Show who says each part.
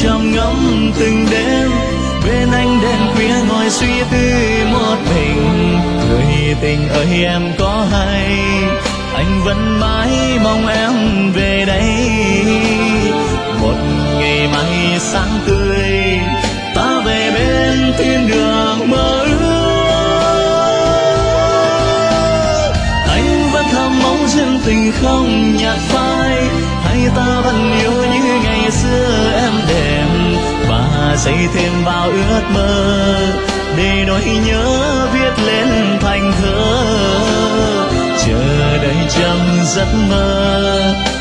Speaker 1: trầm ngâm từng đêm bên anh đèn khuya ngồi suy tư một mình. Người tình ơi em có hay anh vẫn mãi mong em về đây. Một ngày mai sáng tươi ta về bên thiên đường mơ ước. Anh vẫn thầm mong duyên tình không nhạt phai, hay ta vẫn yêu như ngày xưa em đẹp, và xây thêm bao ước mơ để nỗi nhớ viết lên thành thơ. Chờ đợi trong giấc mơ